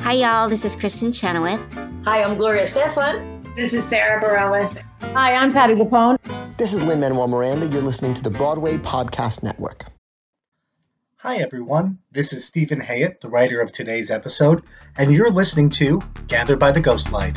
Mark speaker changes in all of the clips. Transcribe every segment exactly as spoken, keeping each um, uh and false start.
Speaker 1: Hi, y'all. This is Kristen Chenoweth.
Speaker 2: Hi, I'm Gloria Stefan.
Speaker 3: This is Sarah Bareilles.
Speaker 4: Hi, I'm Patti LuPone.
Speaker 5: This is Lin-Manuel Miranda. You're listening to the Broadway Podcast Network.
Speaker 6: Hi, everyone. This is Stephen Hayet, the writer of today's episode, and you're listening to Gathered by the Ghostlight.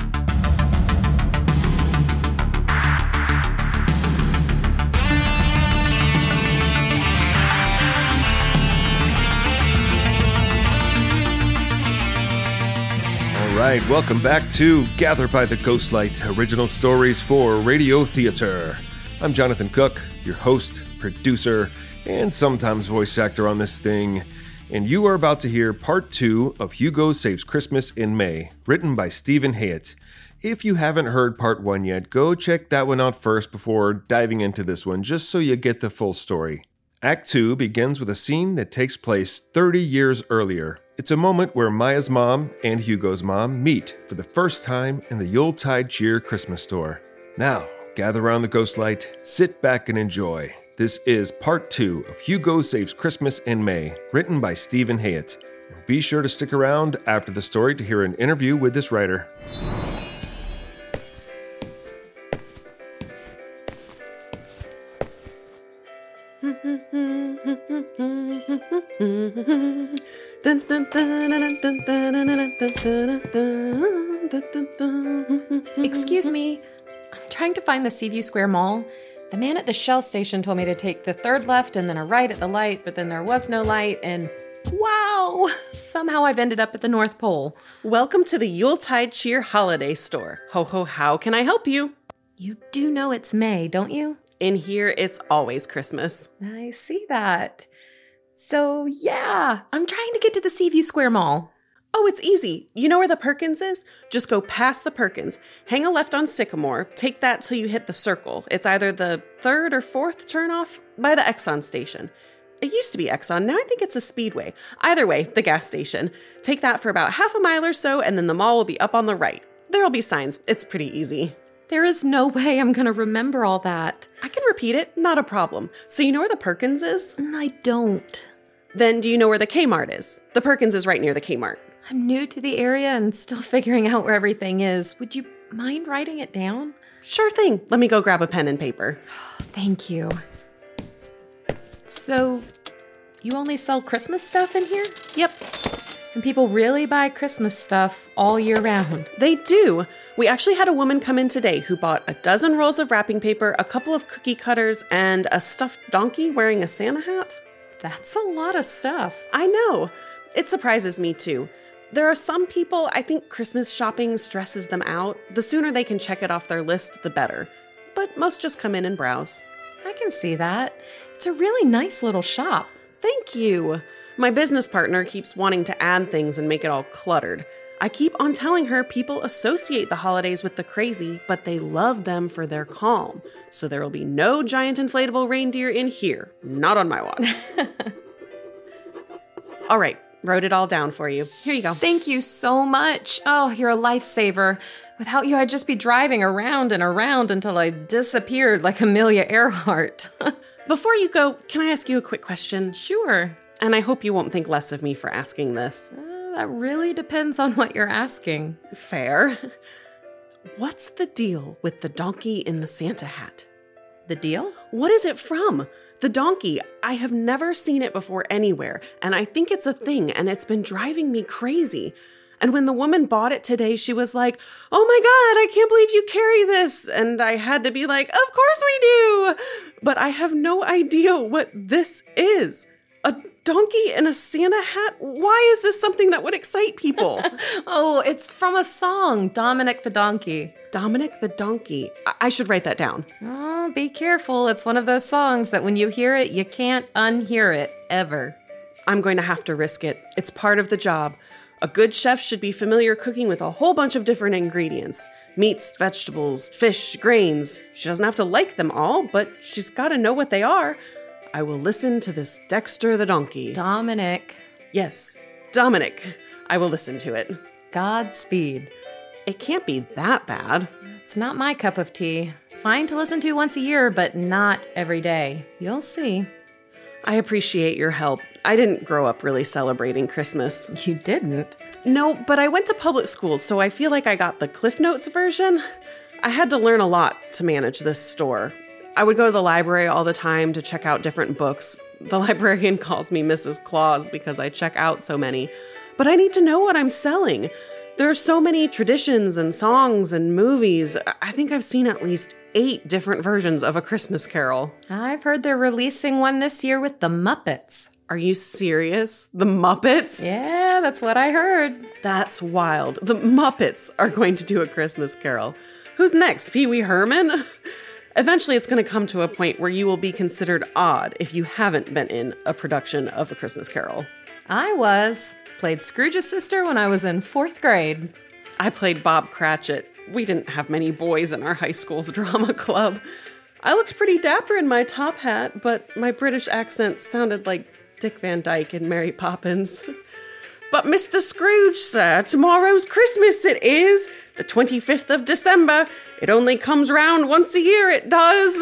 Speaker 7: All right, welcome back to Gathered by the Ghostlight, original stories for radio theater. I'm Jonathan Cook, your host, producer, and sometimes voice actor on this thing, and you are about to hear part two of Hugo Saves Christmas in May, written by Stephen Hayet. If you haven't heard part one yet, go check that one out first before diving into this one, just so you get the full story. Act two begins with a scene that takes place thirty years earlier. It's a moment where Maya's mom and Hugo's mom meet for the first time in the Yuletide Cheer Christmas store. Now, gather around the Ghostlight, sit back and enjoy. This is part two of Hugo Saves Christmas in May, written by Stephen Hayet. Be sure to stick around after the story to hear an interview with this writer.
Speaker 8: Excuse me, I'm trying to find the Seaview Square Mall. The man at the Shell station told me to take the third left and then a right at the light, but then there was no light, and wow! Somehow I've ended up at the North Pole.
Speaker 9: Welcome to the Yuletide Cheer Holiday Store. Ho ho, how can I help you?
Speaker 8: You do know it's May, don't you?
Speaker 9: In here, it's always Christmas.
Speaker 8: I see that. So yeah, I'm trying to get to the Seaview Square Mall.
Speaker 9: Oh, it's easy. You know where the Perkins is? Just go past the Perkins, hang a left on Sycamore, take that till you hit the circle. It's either the third or fourth turnoff by the Exxon station. It used to be Exxon, now I think it's a Speedway. Either way, the gas station. Take that for about half a mile or so, and then the mall will be up on the right. There'll be signs. It's pretty easy.
Speaker 8: There is no way I'm going to remember all that.
Speaker 9: I can repeat it, not a problem. So you know where the Perkins is?
Speaker 8: I don't.
Speaker 9: Then do you know where the Kmart is? The Perkins is right near the Kmart.
Speaker 8: I'm new to the area and still figuring out where everything is. Would you mind writing it down?
Speaker 9: Sure thing. Let me go grab a pen and paper.
Speaker 8: Thank you. So, you only sell Christmas stuff in here?
Speaker 9: Yep.
Speaker 8: And people really buy Christmas stuff all year round?
Speaker 9: They do. We actually had a woman come in today who bought a dozen rolls of wrapping paper, a couple of cookie cutters, and a stuffed donkey wearing a Santa hat.
Speaker 8: That's a lot of stuff.
Speaker 9: I know. It surprises me too. There are some people, I think Christmas shopping stresses them out. The sooner they can check it off their list, the better. But most just come in and browse.
Speaker 8: I can see that. It's a really nice little shop.
Speaker 9: Thank you. My business partner keeps wanting to add things and make it all cluttered. I keep on telling her people associate the holidays with the crazy, but they love them for their calm. So there will be no giant inflatable reindeer in here. Not on my watch. All right. Wrote it all down for you. Here you go.
Speaker 8: Thank you so much. Oh, you're a lifesaver. Without you, I'd just be driving around and around until I disappeared like Amelia Earhart.
Speaker 9: Before you go, can I ask you a quick question?
Speaker 8: Sure.
Speaker 9: And I hope you won't think less of me for asking this.
Speaker 8: Uh, that really depends on what you're asking.
Speaker 9: Fair. What's the deal with the donkey in the Santa hat?
Speaker 8: The deal?
Speaker 9: What is it from? The donkey. I have never seen it before anywhere, and I think it's a thing, and it's been driving me crazy. And when the woman bought it today, she was like, "Oh my God, I can't believe you carry this." And I had to be like, "Of course we do." But I have no idea what this is. A donkey in a Santa hat? Why is this something that would excite people?
Speaker 8: Oh, it's from a song, Dominic the Donkey.
Speaker 9: Dominic the Donkey. I-, I should write that down.
Speaker 8: Oh, be careful. It's one of those songs that when you hear it, you can't unhear it, ever.
Speaker 9: I'm going to have to risk it. It's part of the job. A good chef should be familiar cooking with a whole bunch of different ingredients. Meats, vegetables, fish, grains. She doesn't have to like them all, but she's got to know what they are. I will listen to this Dexter the Donkey.
Speaker 8: Dominic.
Speaker 9: Yes, Dominic. I will listen to it.
Speaker 8: Godspeed.
Speaker 9: It can't be that bad.
Speaker 8: It's not my cup of tea. Fine to listen to once a year, but not every day. You'll see.
Speaker 9: I appreciate your help. I didn't grow up really celebrating Christmas.
Speaker 8: You didn't?
Speaker 9: No, but I went to public school, so I feel like I got the Cliff Notes version. I had to learn a lot to manage this store. I would go to the library all the time to check out different books. The librarian calls me Missus Claus because I check out so many. But I need to know what I'm selling. There are so many traditions and songs and movies. I think I've seen at least eight different versions of A Christmas Carol.
Speaker 8: I've heard they're releasing one this year with the Muppets.
Speaker 9: Are you serious? The Muppets?
Speaker 8: Yeah, that's what I heard.
Speaker 9: That's wild. The Muppets are going to do A Christmas Carol. Who's next? Pee Wee Herman? Eventually, it's going to come to a point where you will be considered odd if you haven't been in a production of A Christmas Carol.
Speaker 8: I was. Played Scrooge's sister when I was in fourth grade.
Speaker 9: I played Bob Cratchit. We didn't have many boys in our high school's drama club. I looked pretty dapper in my top hat, but my British accent sounded like Dick Van Dyke and Mary Poppins. But Mister Scrooge, sir, tomorrow's Christmas it is. The twenty-fifth of December. It only comes round once a year, it does.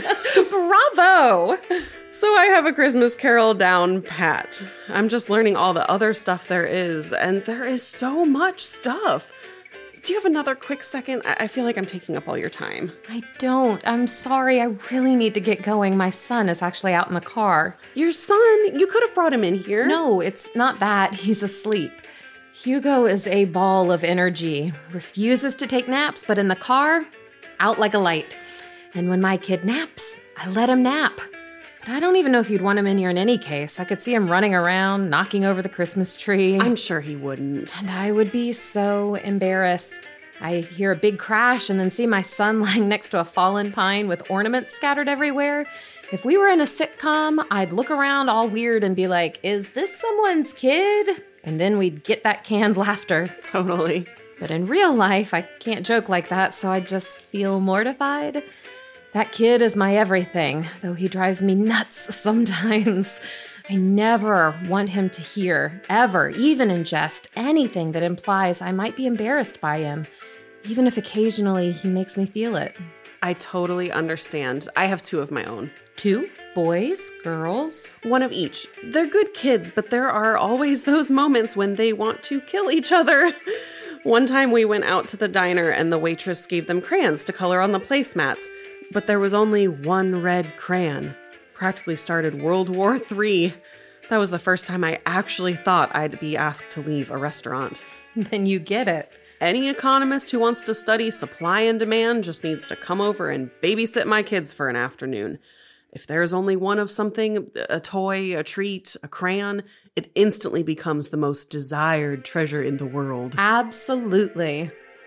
Speaker 8: Bravo!
Speaker 9: So I have A Christmas Carol down pat. I'm just learning all the other stuff there is, and there is so much stuff. Do you have another quick second? I feel like I'm taking up all your time.
Speaker 8: I don't. I'm sorry. I really need to get going. My son is actually out in the car.
Speaker 9: Your son? You could have brought him in here.
Speaker 8: No, it's not that. He's asleep. Hugo is a ball of energy. Refuses to take naps, but in the car, out like a light. And when my kid naps, I let him nap. But I don't even know if you'd want him in here in any case. I could see him running around, knocking over the Christmas tree.
Speaker 9: I'm sure he wouldn't.
Speaker 8: And I would be so embarrassed. I hear a big crash and then see my son lying next to a fallen pine with ornaments scattered everywhere. If we were in a sitcom, I'd look around all weird and be like, is this someone's kid? And then we'd get that canned laughter.
Speaker 9: Totally.
Speaker 8: But in real life, I can't joke like that, so I just feel mortified. That kid is my everything, though he drives me nuts sometimes. I never want him to hear, ever, even in jest, anything that implies I might be embarrassed by him, even if occasionally he makes me feel it.
Speaker 9: I totally understand. I have two of my own.
Speaker 8: Two? Boys? Girls?
Speaker 9: One of each. They're good kids, but there are always those moments when they want to kill each other. One time we went out to the diner and the waitress gave them crayons to color on the placemats. But there was only one red crayon. Practically started World War Three. That was the first time I actually thought I'd be asked to leave a restaurant.
Speaker 8: Then you get it.
Speaker 9: Any economist who wants to study supply and demand just needs to come over and babysit my kids for an afternoon. If there's only one of something, a toy, a treat, a crayon, it instantly becomes the most desired treasure in the world.
Speaker 8: Absolutely.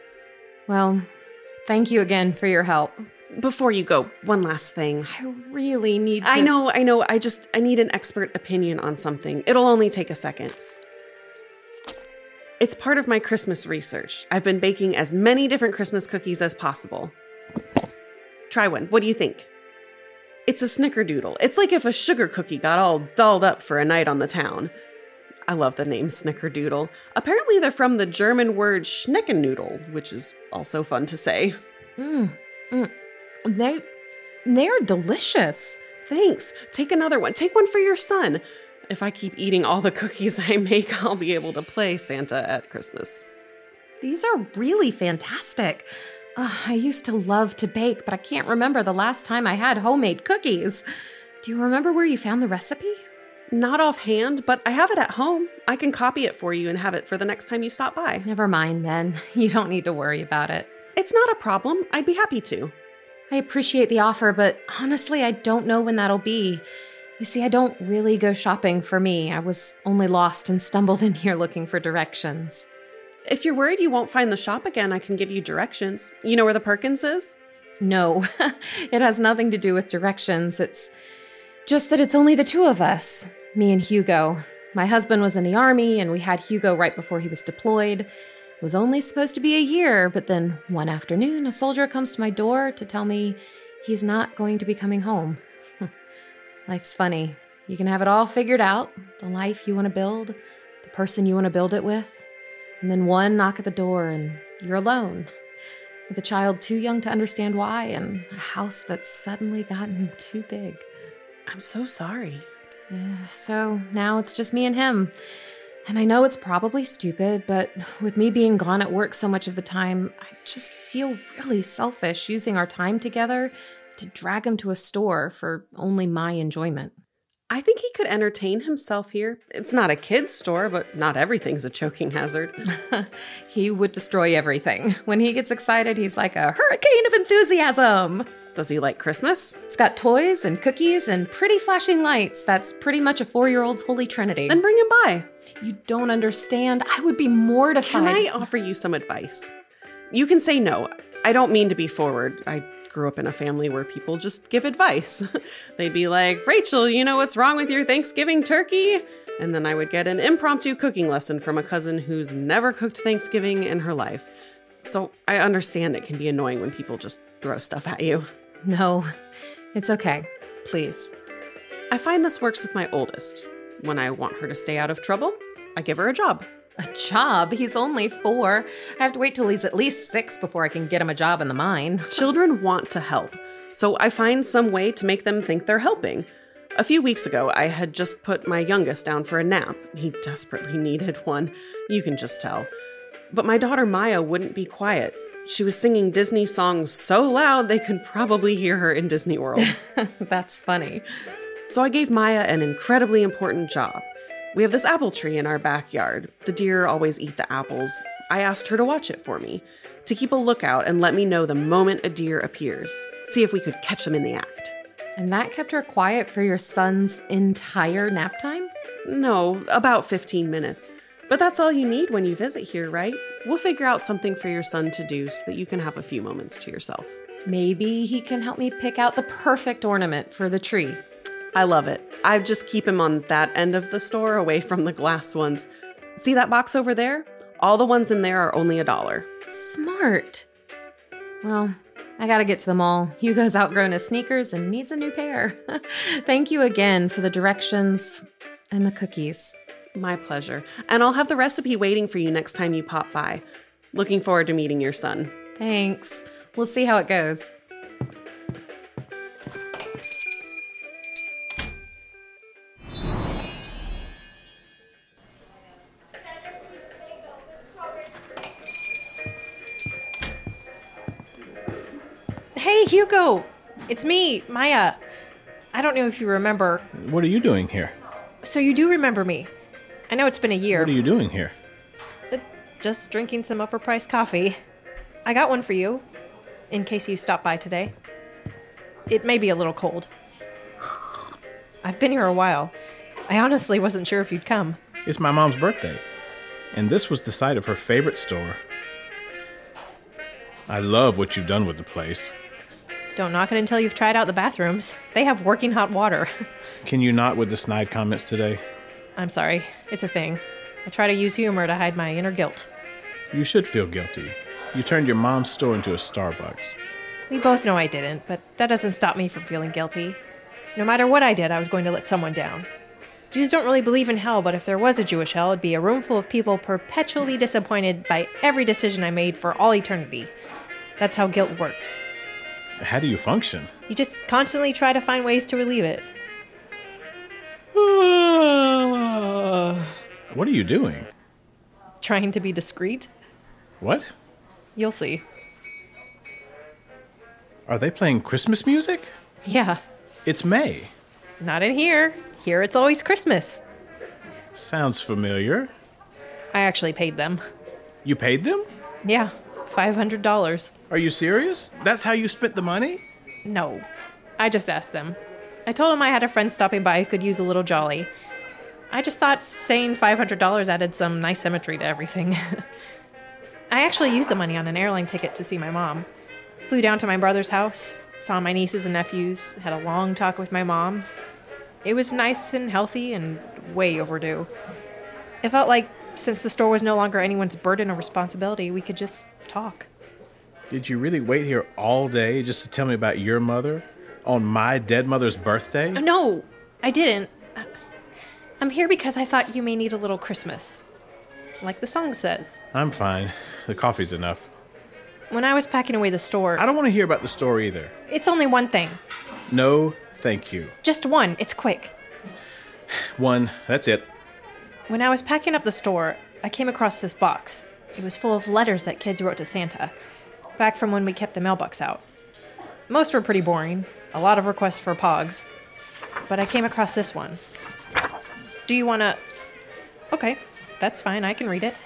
Speaker 8: Well, thank you again for your help.
Speaker 9: Before you go, one last thing.
Speaker 8: I really need to...
Speaker 9: I know, I know. I just, I need an expert opinion on something. It'll only take a second. It's part of my Christmas research. I've been baking as many different Christmas cookies as possible. Try one. What do you think? It's a snickerdoodle. It's like if a sugar cookie got all dolled up for a night on the town. I love the name snickerdoodle. Apparently they're from the German word Schneckennoodle, which is also fun to say.
Speaker 8: Mmm. Mm. They, they're delicious.
Speaker 9: Thanks. Take another one. Take one for your son. If I keep eating all the cookies I make, I'll be able to play Santa at Christmas.
Speaker 8: These are really fantastic. Uh, I used to love to bake, but I can't remember the last time I had homemade cookies. Do you remember where you found the recipe?
Speaker 9: Not offhand, but I have it at home. I can copy it for you and have it for the next time you stop by.
Speaker 8: Never mind then. You don't need to worry about it.
Speaker 9: It's not a problem. I'd be happy to.
Speaker 8: I appreciate the offer, but honestly, I don't know when that'll be. You see, I don't really go shopping for me. I was only lost and stumbled in here looking for directions.
Speaker 9: If you're worried you won't find the shop again, I can give you directions. You know where the Perkins is?
Speaker 8: No, it has nothing to do with directions. It's just that it's only the two of us, me and Hugo. My husband was in the army, and we had Hugo right before he was deployed. It was only supposed to be a year, but then one afternoon, a soldier comes to my door to tell me he's not going to be coming home. Life's funny. You can have it all figured out, the life you want to build, the person you want to build it with, and then one knock at the door and you're alone, with a child too young to understand why, and a house that's suddenly gotten too big.
Speaker 9: I'm so sorry.
Speaker 8: Uh, so now it's just me and him. And I know it's probably stupid, but with me being gone at work so much of the time, I just feel really selfish using our time together to drag him to a store for only my enjoyment.
Speaker 9: I think he could entertain himself here. It's not a kid's store, but not everything's a choking hazard.
Speaker 8: He would destroy everything. When he gets excited, he's like a hurricane of enthusiasm.
Speaker 9: Does he like Christmas?
Speaker 8: It's got toys and cookies and pretty flashing lights. That's pretty much a four-year-old's holy trinity.
Speaker 9: Then bring him by.
Speaker 8: You don't understand. I would be mortified.
Speaker 9: Can I offer you some advice? You can say no. I don't mean to be forward. I grew up in a family where people just give advice. They'd be like, Rachel, you know what's wrong with your Thanksgiving turkey? And then I would get an impromptu cooking lesson from a cousin who's never cooked Thanksgiving in her life. So I understand it can be annoying when people just throw stuff at you.
Speaker 8: No, it's okay. Please.
Speaker 9: I find this works with my oldest. When I want her to stay out of trouble, I give her a job.
Speaker 8: A job? He's only four. I have to wait till he's at least six before I can get him a job in the mine.
Speaker 9: Children want to help, so I find some way to make them think they're helping. A few weeks ago, I had just put my youngest down for a nap. He desperately needed one. You can just tell. But my daughter Maya wouldn't be quiet. She was singing Disney songs so loud they could probably hear her in Disney World.
Speaker 8: That's funny.
Speaker 9: So I gave Maya an incredibly important job. We have this apple tree in our backyard. The deer always eat the apples. I asked her to watch it for me, to keep a lookout and let me know the moment a deer appears. See if we could catch them in the act.
Speaker 8: And that kept her quiet for your son's entire nap time?
Speaker 9: No, about fifteen minutes. But that's all you need when you visit here, right? We'll figure out something for your son to do so that you can have a few moments to yourself.
Speaker 8: Maybe he can help me pick out the perfect ornament for the tree.
Speaker 9: I love it. I just keep him on that end of the store away from the glass ones. See that box over there? All the ones in there are only a dollar.
Speaker 8: Smart. Well, I gotta get to the mall. Hugo's outgrown his sneakers and needs a new pair. Thank you again for the directions and the cookies.
Speaker 9: My pleasure. And I'll have the recipe waiting for you next time you pop by. Looking forward to meeting your son.
Speaker 8: Thanks. We'll see how it goes.
Speaker 3: Hey, Hugo! It's me, Maya. I don't know if you remember.
Speaker 4: What are you doing here?
Speaker 3: So you do remember me. I know it's been a year.
Speaker 4: What are you doing here?
Speaker 3: Uh, just drinking some upper-priced coffee. I got one for you, in case you stop by today. It may be a little cold. I've been here a while. I honestly wasn't sure if you'd come.
Speaker 4: It's my mom's birthday, and this was the site of her favorite store. I love what you've done with the place.
Speaker 3: Don't knock it until you've tried out the bathrooms. They have working hot water.
Speaker 4: Can you not with the snide comments today?
Speaker 3: I'm sorry. It's a thing. I try to use humor to hide my inner guilt.
Speaker 4: You should feel guilty. You turned your mom's store into a Starbucks.
Speaker 3: We both know I didn't, but that doesn't stop me from feeling guilty. No matter what I did, I was going to let someone down. Jews don't really believe in hell, but if there was a Jewish hell, it'd be a room full of people perpetually disappointed by every decision I made for all eternity. That's how guilt works.
Speaker 4: How do you function?
Speaker 3: You just constantly try to find ways to relieve it.
Speaker 4: What are you doing?
Speaker 3: Trying to be discreet?
Speaker 4: What?
Speaker 3: You'll see.
Speaker 4: Are they playing Christmas music?
Speaker 3: Yeah.
Speaker 4: It's May.
Speaker 3: Not in here. Here it's always Christmas.
Speaker 4: Sounds familiar.
Speaker 3: I actually paid them.
Speaker 4: You paid them?
Speaker 3: Yeah, five hundred dollars.
Speaker 4: Are you serious? That's how you spent the money?
Speaker 3: No. I just asked them. I told them I had a friend stopping by who could use a little jolly. I just thought saying five hundred dollars added some nice symmetry to everything. I actually used the money on an airline ticket to see my mom. Flew down to my brother's house, saw my nieces and nephews, had a long talk with my mom. It was nice and healthy and way overdue. It felt like since the store was no longer anyone's burden or responsibility, we could just talk.
Speaker 4: Did you really wait here all day just to tell me about your mother on my dead mother's birthday?
Speaker 3: No, I didn't. I'm here because I thought you may need a little Christmas. Like the song says.
Speaker 4: I'm fine. The coffee's enough.
Speaker 3: When I was packing away the store...
Speaker 4: I don't want to hear about the store either.
Speaker 3: It's only one thing.
Speaker 4: No, thank you.
Speaker 3: Just one. It's quick.
Speaker 4: One. That's it.
Speaker 3: When I was packing up the store, I came across this box. It was full of letters that kids wrote to Santa, back from when we kept the mailbox out. Most were pretty boring, a lot of requests for pogs, but I came across this one. Do you want to... Okay, that's fine, I can read it.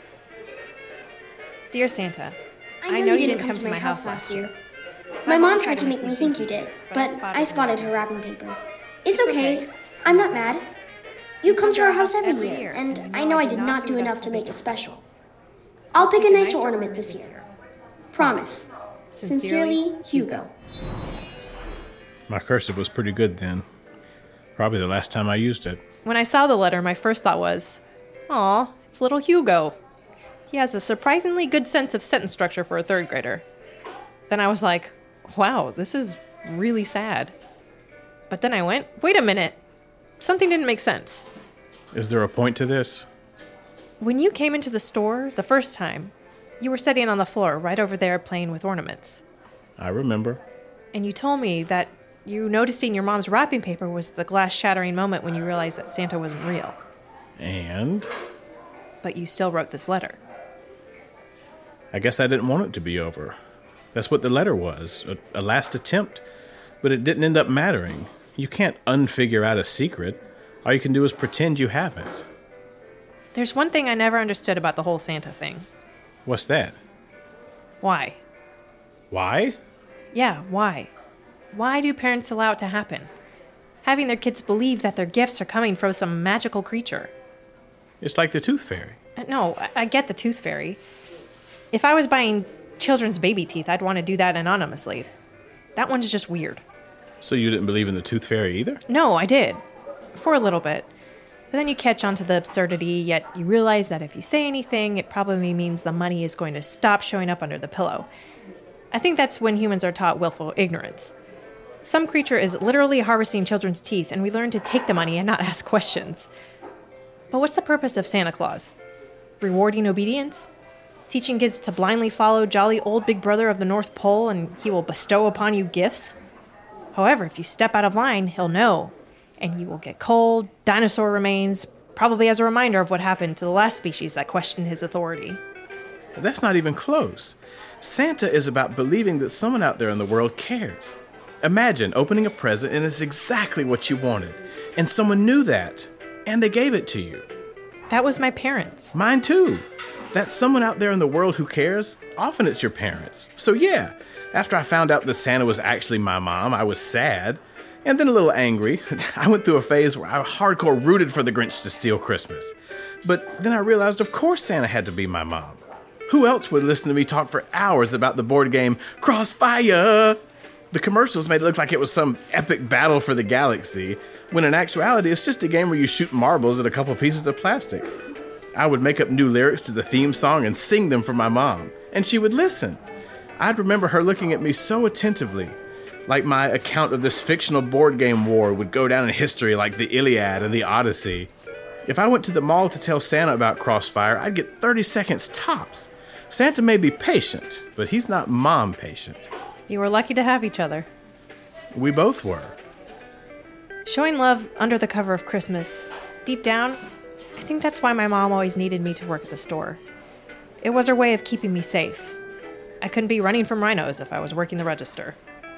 Speaker 3: Dear Santa,
Speaker 10: I know, I know you, you didn't come to my house last year. My mom tried to make me think you did, but I spotted her wrapping paper. It's okay, I'm not mad. You come to our house every year, and I know I did not do enough to make it special. I'll pick a nicer ornament this year. Promise. Sincerely, Hugo.
Speaker 4: My cursive was pretty good then. Probably the last time I used it.
Speaker 3: When I saw the letter, my first thought was, aw, it's little Hugo. He has a surprisingly good sense of sentence structure for a third grader. Then I was like, wow, this is really sad. But then I went, wait a minute. Something didn't make sense.
Speaker 4: Is there a point to this?
Speaker 3: When you came into the store the first time, you were sitting on the floor right over there playing with ornaments.
Speaker 4: I remember.
Speaker 3: And you told me that you noticing your mom's wrapping paper was the glass-shattering moment when you realized that Santa wasn't real.
Speaker 4: And?
Speaker 3: But you still wrote this letter.
Speaker 4: I guess I didn't want it to be over. That's what the letter was, a, a last attempt. But it didn't end up mattering. You can't unfigure out a secret. All you can do is pretend you haven't.
Speaker 3: There's one thing I never understood about the whole Santa thing.
Speaker 4: What's that?
Speaker 3: Why?
Speaker 4: Why?
Speaker 3: Yeah, why? Why do parents allow it to happen? Having their kids believe that their gifts are coming from some magical creature.
Speaker 4: It's like the Tooth Fairy.
Speaker 3: No, I, I get the Tooth Fairy. If I was buying children's baby teeth, I'd want to do that anonymously. That one's just weird.
Speaker 4: So you didn't believe in the Tooth Fairy either?
Speaker 3: No, I did. For a little bit. But then you catch on to the absurdity, yet you realize that if you say anything, it probably means the money is going to stop showing up under the pillow. I think that's when humans are taught willful ignorance. Some creature is literally harvesting children's teeth, and we learn to take the money and not ask questions. But what's the purpose of Santa Claus? Rewarding obedience? Teaching kids to blindly follow jolly old Big Brother of the North Pole and he will bestow upon you gifts? However, if you step out of line, he'll know, and you will get cold, dinosaur remains, probably as a reminder of what happened to the last species that questioned his authority.
Speaker 4: That's not even close. Santa is about believing that someone out there in the world cares. Imagine opening a present and it's exactly what you wanted, and someone knew that, and they gave it to you.
Speaker 3: That was my parents.
Speaker 4: Mine too. That someone out there in the world who cares, often it's your parents. So yeah, after I found out that Santa was actually my mom, I was sad, and then a little angry. I went through a phase where I hardcore rooted for the Grinch to steal Christmas. But then I realized, of course Santa had to be my mom. Who else would listen to me talk for hours about the board game Crossfire? The commercials made it look like it was some epic battle for the galaxy, when in actuality it's just a game where you shoot marbles at a couple pieces of plastic. I would make up new lyrics to the theme song and sing them for my mom, and she would listen. I'd remember her looking at me so attentively, like my account of this fictional board game war would go down in history like the Iliad and the Odyssey. If I went to the mall to tell Santa about Crossfire, I'd get thirty seconds tops. Santa may be patient, but he's not mom patient.
Speaker 3: You were lucky to have each other.
Speaker 4: We both were.
Speaker 3: Showing love under the cover of Christmas, deep down, I think that's why my mom always needed me to work at the store. It was her way of keeping me safe. I couldn't be running from rhinos if I was working the register.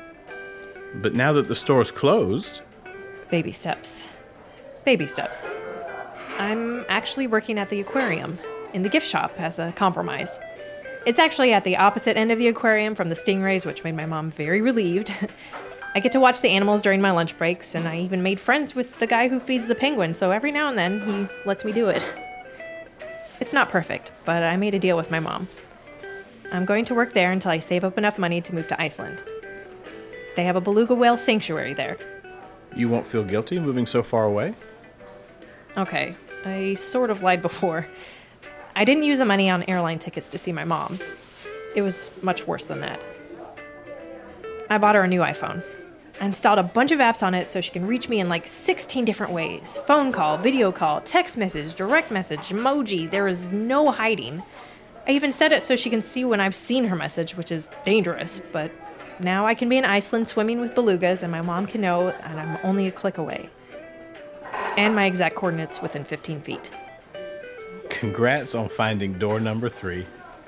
Speaker 4: But now that the store's closed...
Speaker 3: Baby steps. Baby steps. I'm actually working at the aquarium, in the gift shop, as a compromise. It's actually at the opposite end of the aquarium from the stingrays, which made my mom very relieved. I get to watch the animals during my lunch breaks, and I even made friends with the guy who feeds the penguins, so every now and then he lets me do it. It's not perfect, but I made a deal with my mom. I'm going to work there until I save up enough money to move to Iceland. They have a beluga whale sanctuary there.
Speaker 4: You won't feel guilty moving so far away?
Speaker 3: Okay, I sort of lied before. I didn't use the money on airline tickets to see my mom. It was much worse than that. I bought her a new iPhone. I installed a bunch of apps on it so she can reach me in like sixteen different ways. Phone call, video call, text message, direct message, emoji. There is no hiding. I even set it so she can see when I've seen her message, which is dangerous, but now I can be in Iceland swimming with belugas and my mom can know and I'm only a click away. And my exact coordinates within fifteen feet.
Speaker 4: Congrats on finding door number three.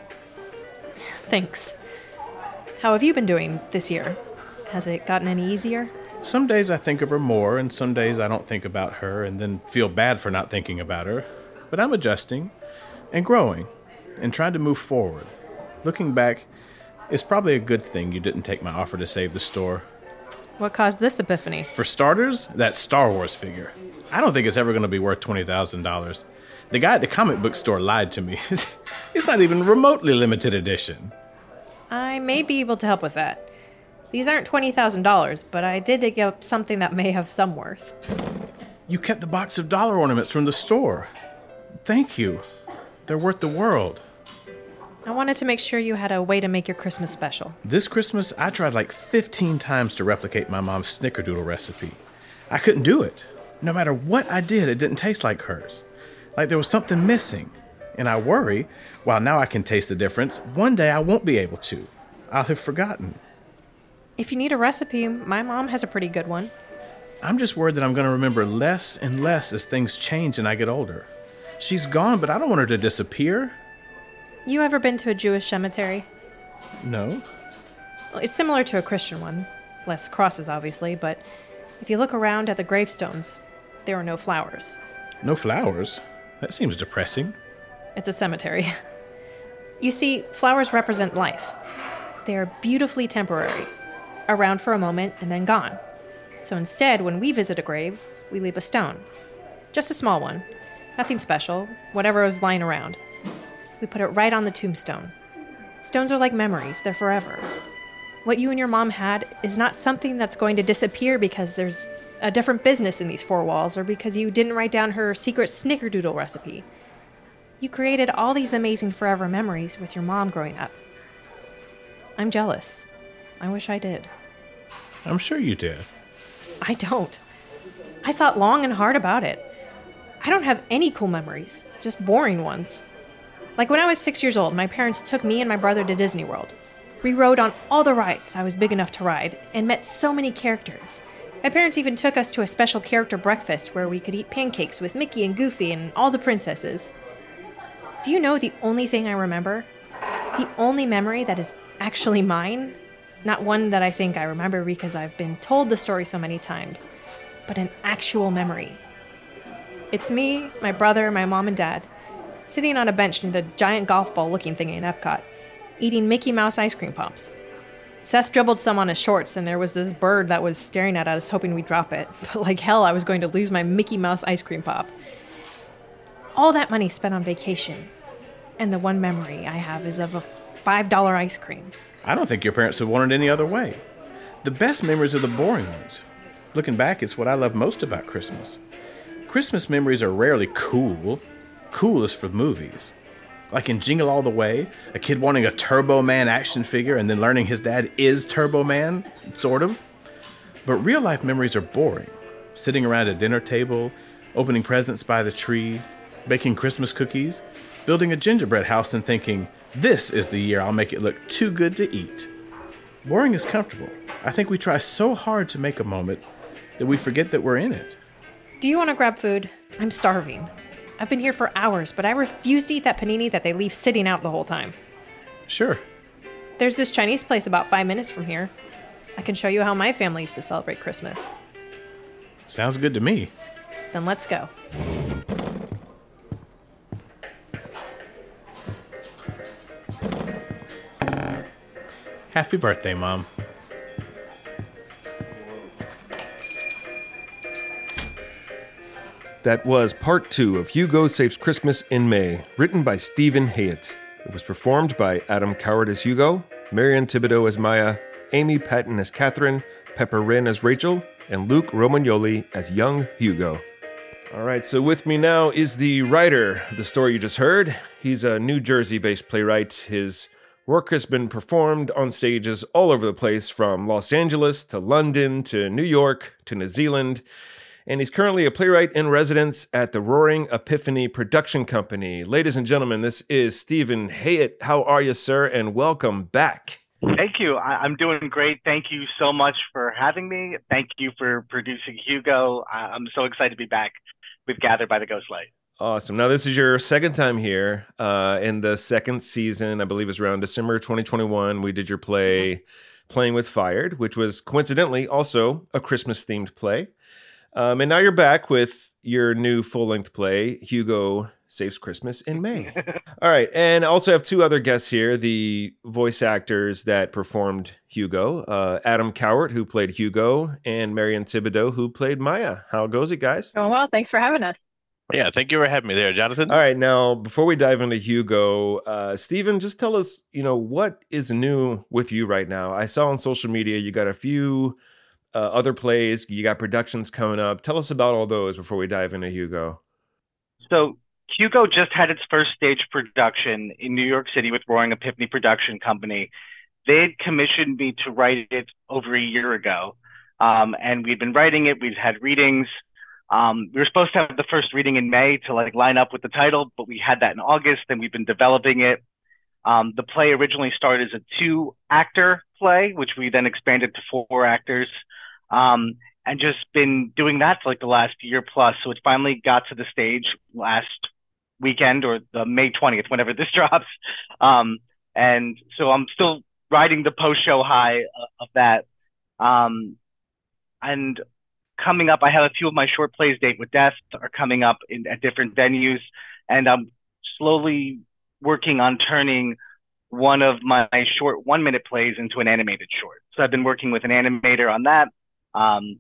Speaker 3: Thanks. How have you been doing this year? Has it gotten any easier?
Speaker 4: Some days I think of her more, and some days I don't think about her and then feel bad for not thinking about her. But I'm adjusting and growing and trying to move forward. Looking back, it's probably a good thing you didn't take my offer to save the store.
Speaker 3: What caused this epiphany?
Speaker 4: For starters, that Star Wars figure. I don't think it's ever going to be worth twenty thousand dollars. The guy at the comic book store lied to me. It's not even remotely limited edition.
Speaker 3: I may be able to help with that. These aren't twenty thousand dollars, but I did dig up something that may have some worth.
Speaker 4: You kept the box of dollar ornaments from the store. Thank you. They're worth the world.
Speaker 3: I wanted to make sure you had a way to make your Christmas special.
Speaker 4: This Christmas, I tried like fifteen times to replicate my mom's snickerdoodle recipe. I couldn't do it. No matter what I did, it didn't taste like hers. Like there was something missing. And I worry, while now I can taste the difference, one day I won't be able to. I'll have forgotten.
Speaker 3: If you need a recipe, my mom has a pretty good one.
Speaker 4: I'm just worried that I'm going to remember less and less as things change and I get older. She's gone, but I don't want her to disappear.
Speaker 3: You ever been to a Jewish cemetery?
Speaker 4: No.
Speaker 3: Well, it's similar to a Christian one. Less crosses, obviously, but if you look around at the gravestones, there are no flowers.
Speaker 4: No flowers? That seems depressing.
Speaker 3: It's a cemetery. You see, flowers represent life. They are beautifully temporary, around for a moment and then gone. So instead, when we visit a grave, we leave a stone. Just a small one. Nothing special, whatever is lying around. We put it right on the tombstone. Stones are like memories, they're forever. What you and your mom had is not something that's going to disappear because there's a different business in these four walls or because you didn't write down her secret snickerdoodle recipe. You created all these amazing forever memories with your mom growing up. I'm jealous. I wish I did.
Speaker 4: I'm sure you did.
Speaker 3: I don't. I thought long and hard about it. I don't have any cool memories, just boring ones. Like when I was six years old, my parents took me and my brother to Disney World. We rode on all the rides I was big enough to ride and met so many characters. My parents even took us to a special character breakfast where we could eat pancakes with Mickey and Goofy and all the princesses. Do you know the only thing I remember? The only memory that is actually mine? Not one that I think I remember because I've been told the story so many times, but an actual memory. It's me, my brother, my mom and dad, sitting on a bench near the giant golf ball looking thing in Epcot, eating Mickey Mouse ice cream pops. Seth dribbled some on his shorts and there was this bird that was staring at us hoping we'd drop it. But like hell, I was going to lose my Mickey Mouse ice cream pop. All that money spent on vacation. And the one memory I have is of a five dollar ice cream.
Speaker 4: I don't think your parents would want it any other way. The best memories are the boring ones. Looking back, it's what I love most about Christmas. Christmas memories are rarely cool. Cool is for movies. Like in Jingle All the Way, a kid wanting a Turbo Man action figure and then learning his dad is Turbo Man, sort of. But real life memories are boring. Sitting around a dinner table, opening presents by the tree, baking Christmas cookies, building a gingerbread house and thinking, this is the year I'll make it look too good to eat. Boring is comfortable. I think we try so hard to make a moment that we forget that we're in it.
Speaker 3: Do you want to grab food? I'm starving. I've been here for hours, but I refuse to eat that panini that they leave sitting out the whole time.
Speaker 4: Sure.
Speaker 3: There's this Chinese place about five minutes from here. I can show you how my family used to celebrate Christmas.
Speaker 4: Sounds good to me.
Speaker 3: Then let's go.
Speaker 4: Happy birthday, Mom.
Speaker 7: That was part two of Hugo Saves Christmas in May, written by Stephen Hayet. It was performed by Adam Coward as Hugo, Marianne Thibodeau as Maya, Amy Patton as Catherine, Pepper Wren as Rachel, and Luke Romagnoli as young Hugo. All right, so with me now is the writer of the story you just heard. He's a New Jersey-based playwright. His work has been performed on stages all over the place, from Los Angeles to London to New York to New Zealand. And he's currently a playwright in residence at the Roaring Epiphany Production Company. Ladies and gentlemen, this is Stephen Hayet. How are you, sir? And welcome back.
Speaker 11: Thank you. I- I'm doing great. Thank you so much for having me. Thank you for producing Hugo. I- I'm so excited to be back with Gathered by the Ghostlight.
Speaker 7: Awesome. Now, this is your second time here uh, in the second season. I believe it was around December twenty twenty-one. We did your play, Playing with Fired, which was coincidentally also a Christmas-themed play. Um, and now you're back with your new full-length play, Hugo Saves Christmas in May. All right. And I also have two other guests here, the voice actors that performed Hugo, uh, Adam Cowart, who played Hugo, and Marion Thibodeau, who played Maya. How goes it, guys?
Speaker 12: Going well. Thanks for having us.
Speaker 13: Yeah, thank you for having me there, Jonathan.
Speaker 7: All right, now, before we dive into Hugo, uh, Stephen, just tell us, you know, what is new with you right now? I saw on social media you got a few uh, other plays, you got productions coming up. Tell us about all those before we dive into Hugo.
Speaker 11: So Hugo just had its first stage production in New York City with Roaring Epiphany Production Company. They had commissioned me to write it over a year ago, um, and we'd been writing it. We've had readings. Um, we were supposed to have the first reading in May to like line up with the title, but we had that in August, and we've been developing it. Um, the play originally started as a two-actor play, which we then expanded to four actors, um, and just been doing that for like the last year plus. So it finally got to the stage last weekend, or the May twentieth, whenever this drops. Um, and so I'm still riding the post-show high of that. Um, and coming up, I have a few of my short plays, Date with Death, are coming up in, at different venues, and I'm slowly working on turning one of my short one-minute plays into an animated short. So I've been working with an animator on that. Um,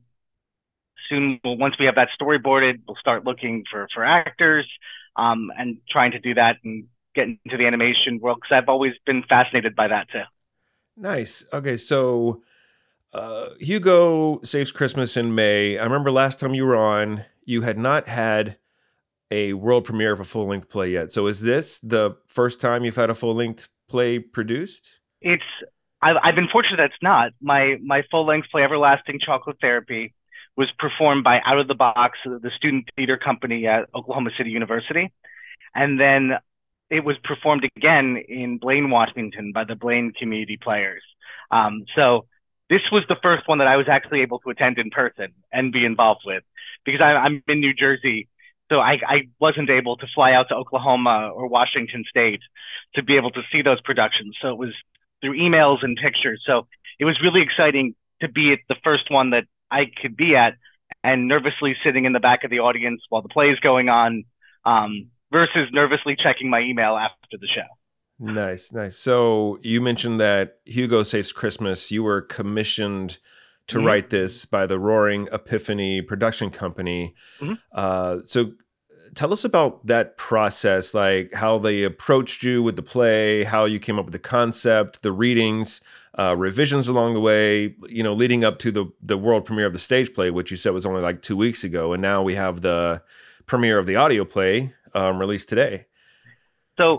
Speaker 11: soon, well, once we have that storyboarded, we'll start looking for, for actors um, and trying to do that and get into the animation world, because I've always been fascinated by that too.
Speaker 7: Nice. Okay, so Uh, Hugo Saves Christmas in May. I remember last time you were on, you had not had a world premiere of a full-length play yet. So is this the first time you've had a full-length play produced?
Speaker 11: It's I've, I've been fortunate that it's not. My my full-length play, Everlasting Chocolate Therapy, was performed by Out of the Box, the student theater company at Oklahoma City University. And then it was performed again in Blaine, Washington by the Blaine Community Players. Um, so this was the first one that I was actually able to attend in person and be involved with, because I, I'm in New Jersey. So I, I wasn't able to fly out to Oklahoma or Washington State to be able to see those productions. So it was through emails and pictures. So it was really exciting to be at the first one that I could be at, and nervously sitting in the back of the audience while the play is going on, um, versus nervously checking my email after the show.
Speaker 7: Nice, nice. So you mentioned that Hugo Saves Christmas, you were commissioned to mm-hmm. write this by the Roaring Epiphany Production Company. Mm-hmm. Uh, so tell us about that process, like how they approached you with the play, how you came up with the concept, the readings, uh, revisions along the way, you know, leading up to the, the world premiere of the stage play, which you said was only like two weeks ago. And now we have the premiere of the audio play um, released today.
Speaker 11: So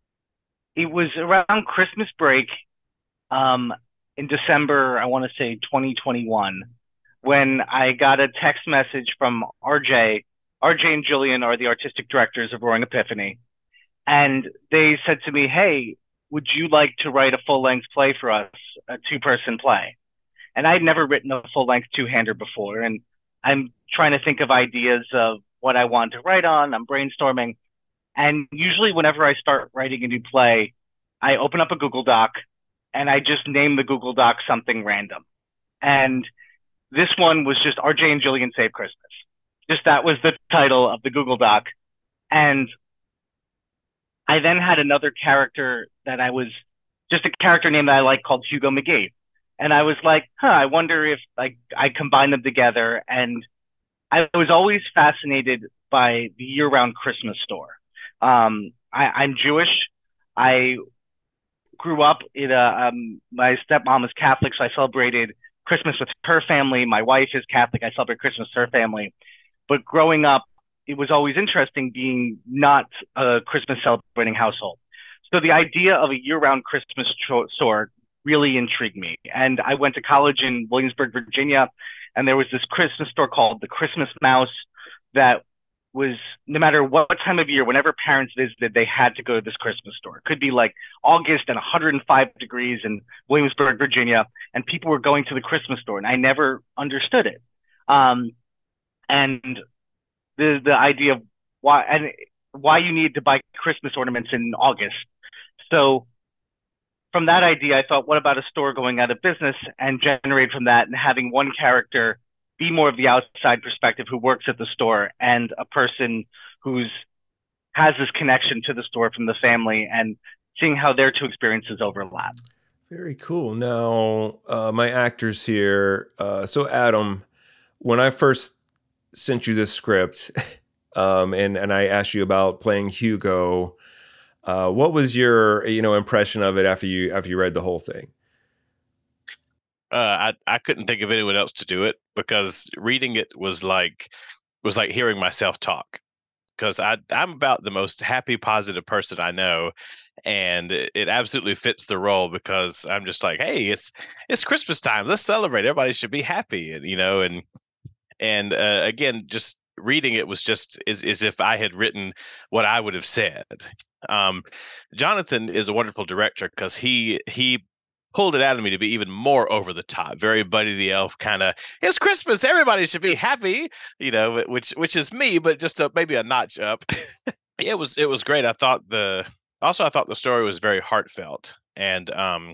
Speaker 11: it was around Christmas break um, in December, I want to say twenty twenty-one, when I got a text message from R J. R J and Jillian are the artistic directors of Roaring Epiphany. And they said to me, hey, would you like to write a full-length play for us, a two-person play? And I'd never written a full-length two-hander before. And I'm trying to think of ideas of what I want to write on. I'm brainstorming. And usually whenever I start writing a new play, I open up a Google Doc and I just name the Google Doc something random. And this one was just R J and Jillian Save Christmas. Just that was the title of the Google Doc. And I then had another character that I was, just a character name that I like called Hugo McGee. And I was like, huh, I wonder if like I combine them together. And I was always fascinated by the year-round Christmas store. Um, I, I'm Jewish. I grew up in a, um, my stepmom is Catholic, so I celebrated Christmas with her family. My wife is Catholic. I celebrate Christmas with her family. But growing up, it was always interesting being not a Christmas celebrating household. So the idea of a year-round Christmas store really intrigued me. And I went to college in Williamsburg, Virginia, and there was this Christmas store called the Christmas Mouse that was, no matter what time of year, whenever parents visited, they had to go to this Christmas store. It could be like August and one hundred five degrees in Williamsburg, Virginia, and people were going to the Christmas store, and I never understood it. Um, and the the idea of why and why you need to buy Christmas ornaments in August. So from that idea, I thought, what about a store going out of business and generate from that and having one character be more of the outside perspective who works at the store and a person who's has this connection to the store from the family and seeing how their two experiences overlap.
Speaker 7: Very cool. Now, uh, my actors here. Uh, so Adam, when I first sent you this script um, and, and I asked you about playing Hugo, uh, what was your, you know, impression of it after you, after you read the whole thing?
Speaker 13: Uh, I, I couldn't think of anyone else to do it because reading it was like, was like hearing myself talk. Because I I'm about the most happy, positive person I know, and it, it absolutely fits the role because I'm just like, hey, it's it's Christmas time, let's celebrate. Everybody should be happy, and you know, and and uh, again, just reading it was just as, as if I had written what I would have said. Um, Jonathan is a wonderful director because he he. pulled it out of me to be even more over the top, very Buddy the Elf kind of. It's Christmas, everybody should be happy, you know, which which is me, but just a, maybe a notch up. it was it was great. I thought the also I thought the story was very heartfelt, and um,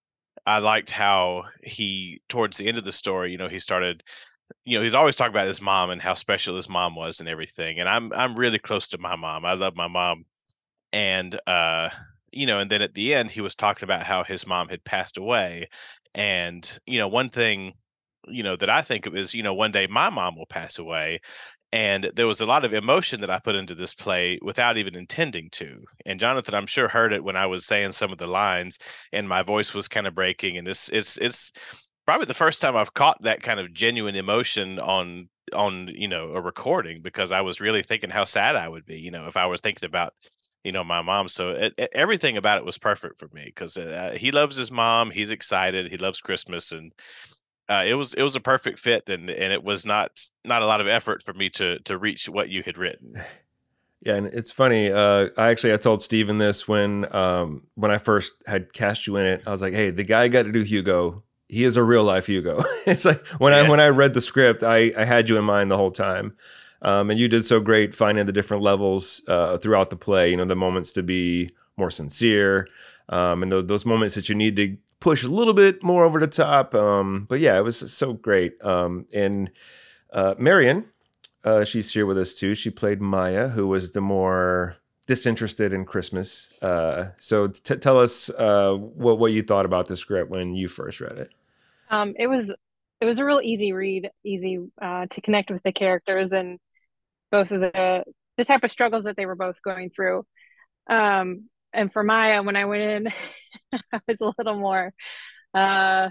Speaker 13: I liked how he towards the end of the story, you know, he started, you know, he's always talking about his mom and how special his mom was and everything, and I'm I'm really close to my mom. I love my mom, and uh. You know, and then at the end, he was talking about how his mom had passed away. And, you know, one thing, you know, that I think of is, you know, one day my mom will pass away. And there was a lot of emotion that I put into this play without even intending to. And Jonathan, I'm sure, heard it when I was saying some of the lines and my voice was kind of breaking. And it's it's it's probably the first time I've caught that kind of genuine emotion on on, you know, a recording, because I was really thinking how sad I would be, you know, if I was thinking about, you know, my mom. So it, it, everything about it was perfect for me because uh, he loves his mom. He's excited. He loves Christmas, and uh, it was it was a perfect fit. And and it was not not a lot of effort for me to to reach what you had written.
Speaker 7: Yeah, and it's funny. Uh, I actually I told Steven this when um, when I first had cast you in it. I was like, hey, the guy got to do Hugo. He is a real life Hugo. It's like when yeah. I when I read the script, I I had you in mind the whole time. Um, and you did so great finding the different levels uh, throughout the play, you know, the moments to be more sincere um, and th- those moments that you need to push a little bit more over the top. Um, but yeah, it was so great. Um, and uh, Marion, uh, she's here with us too. She played Maya, who was the more disinterested in Christmas. Uh, so t- tell us uh, what, what you thought about the script when you first read it.
Speaker 12: Um, it was it was a real easy read, easy uh, to connect with the characters and both of the the type of struggles that they were both going through. Um, and for Maya, when I went in, I was a little more uh,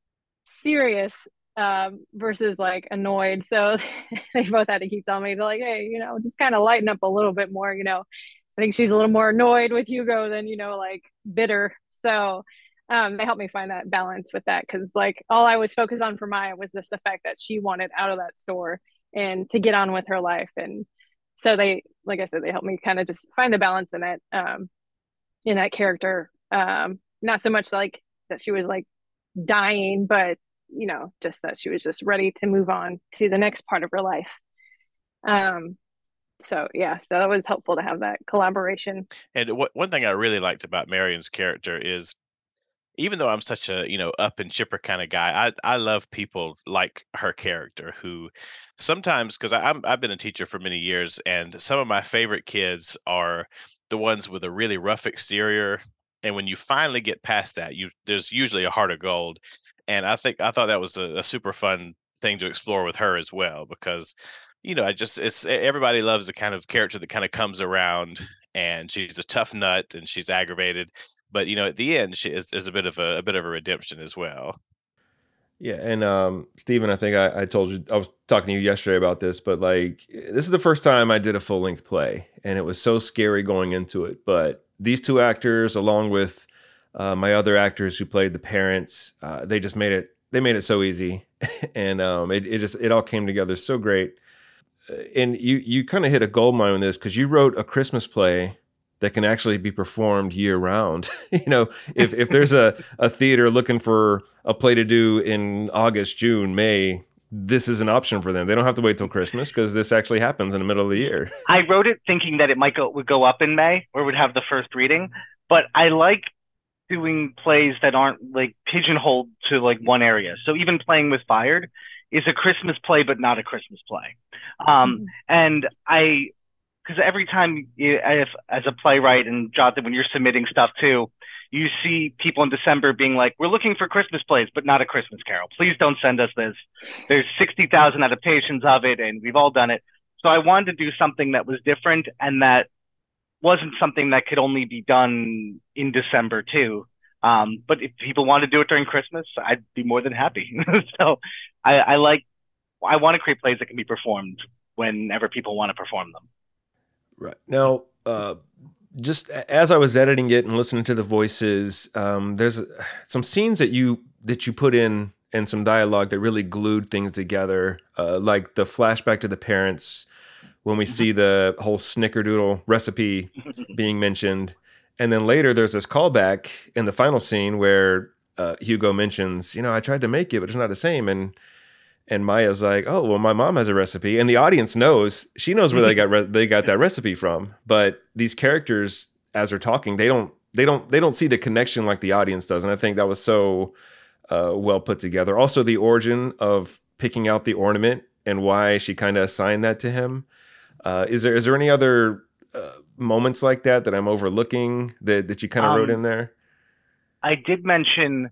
Speaker 12: serious um, versus like annoyed. So they both had to keep telling me, they're like, hey, you know, just kind of lighten up a little bit more. You know, I think she's a little more annoyed with Hugo than, you know, like bitter. So um, they helped me find that balance with that. Cause like all I was focused on for Maya was just the fact that she wanted out of that store and to get on with her life. And so they, like I said, they helped me kind of just find the balance in it, um, in that character. Um, not so much like that she was like dying, but, you know, just that she was just ready to move on to the next part of her life. Um, so yeah, so that was helpful to have that collaboration.
Speaker 13: And what, one thing I really liked about Marion's character is, even though I'm such a, you know, up and chipper kind of guy, I, I love people like her character who sometimes, because I'm I've been a teacher for many years, and some of my favorite kids are the ones with a really rough exterior. And when you finally get past that, you there's usually a heart of gold. And I think I thought that was a, a super fun thing to explore with her as well, because, you know, I just it's everybody loves the kind of character that kind of comes around, and she's a tough nut and she's aggravated. But, you know, at the end, she is, is a bit of a, a bit of a redemption as well.
Speaker 7: Yeah. And um, Steven, I think I, I told you, I was talking to you yesterday about this, but like, this is the first time I did a full length play, and it was so scary going into it. But these two actors, along with uh, my other actors who played the parents, uh, they just made it, they made it so easy. and um, it, it just, it all came together so great. And you, you kind of hit a gold mine on this, because you wrote a Christmas play that can actually be performed year round. You know, if, if there's a, a theater looking for a play to do in August, June, May, this is an option for them. They don't have to wait till Christmas because this actually happens in the middle of the year.
Speaker 11: I wrote it thinking that it might go would go up in May or would have the first reading, but I like doing plays that aren't like pigeonholed to like one area. So even Playing with Fired is a Christmas play, but not a Christmas play. Um, mm-hmm. And I, because every time, you, if, as a playwright, and Jonathan, when you're submitting stuff too, you see people in December being like, we're looking for Christmas plays, but not A Christmas Carol. Please don't send us this. There's sixty thousand adaptations of it, and we've all done it. So I wanted to do something that was different and that wasn't something that could only be done in December too. Um, but if people want to do it during Christmas, I'd be more than happy. So I, I like, I want to create plays that can be performed whenever people want to perform them.
Speaker 7: Right. Now, uh, just as I was editing it and listening to the voices, um, there's some scenes that you that you put in and some dialogue that really glued things together, uh, like the flashback to the parents when we see the whole snickerdoodle recipe being mentioned. And then later there's this callback in the final scene where uh, Hugo mentions, you know, I tried to make it, but it's not the same. And and Maya's like, oh, well, my mom has a recipe. And the audience knows, she knows where they got re- they got that recipe from. But these characters, as they're talking, they don't they don't they don't see the connection like the audience does. And I think that was so uh, well put together. Also, the origin of picking out the ornament and why she kind of assigned that to him. Uh, is there is there any other uh, moments like that that I'm overlooking that, that you kind of um, wrote in there?
Speaker 11: I did mention,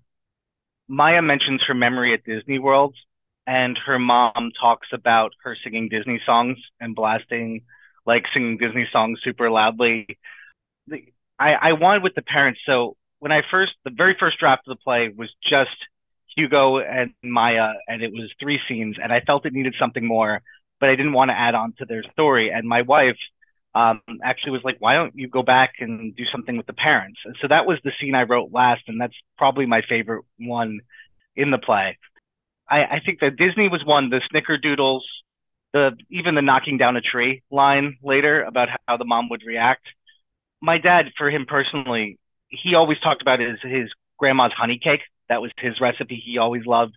Speaker 11: Maya mentions her memory at Disney World, and her mom talks about her singing Disney songs and blasting, like singing Disney songs super loudly. The, I, I wanted with the parents, so when I first, the very first draft of the play was just Hugo and Maya, and it was three scenes, and I felt it needed something more, but I didn't want to add on to their story. And my wife um, actually was like, why don't you go back and do something with the parents? And so that was the scene I wrote last, and that's probably my favorite one in the play. I, I think that Disney was one, the snickerdoodles, the even the knocking down a tree line later about how the mom would react. My dad, for him personally, he always talked about his, his grandma's honey cake. That was his recipe he always loved.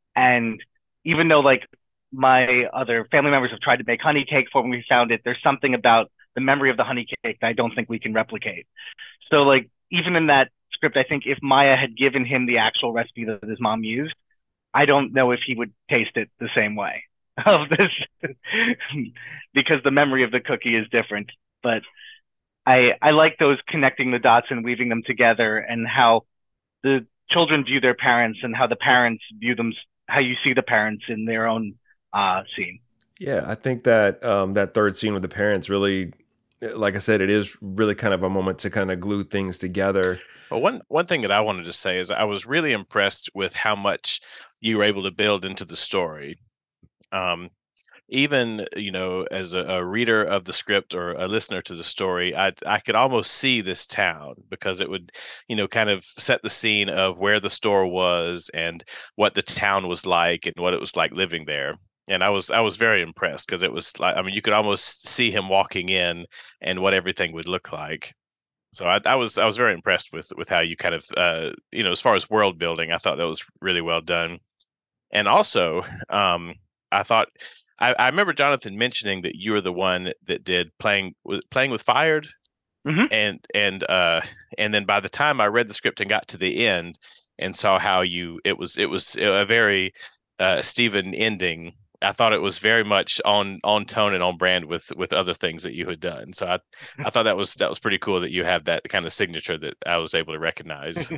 Speaker 11: And even though like my other family members have tried to make honey cake for when we found it, there's something about the memory of the honey cake that I don't think we can replicate. So like even in that script, I think if Maya had given him the actual recipe that his mom used, I don't know if he would taste it the same way of this because the memory of the cookie is different. But I I like those connecting the dots and weaving them together, and how the children view their parents and how the parents view them, how you see the parents in their own uh, scene.
Speaker 7: Yeah, I think that um, that third scene with the parents really, like I said, it is really kind of a moment to kind of glue things together.
Speaker 13: Well, one one thing that I wanted to say is I was really impressed with how much you were able to build into the story. Um, even, you know, as a, a reader of the script or a listener to the story, I I could almost see this town because it would, you know, kind of set the scene of where the store was and what the town was like and what it was like living there. And I was I was very impressed because it was like, I mean, you could almost see him walking in and what everything would look like. So I, I was I was very impressed with with how you kind of uh, you know, as far as world building, I thought that was really well done. And also, um, I thought I, I remember Jonathan mentioning that you were the one that did playing playing with Fired,
Speaker 11: mm-hmm.
Speaker 13: and and uh, and then by the time I read the script and got to the end and saw how you it was it was a very uh, Stephen ending. I thought it was very much on on tone and on brand with with other things that you had done. So I I thought that was that was pretty cool that you have that kind of signature that I was able to recognize.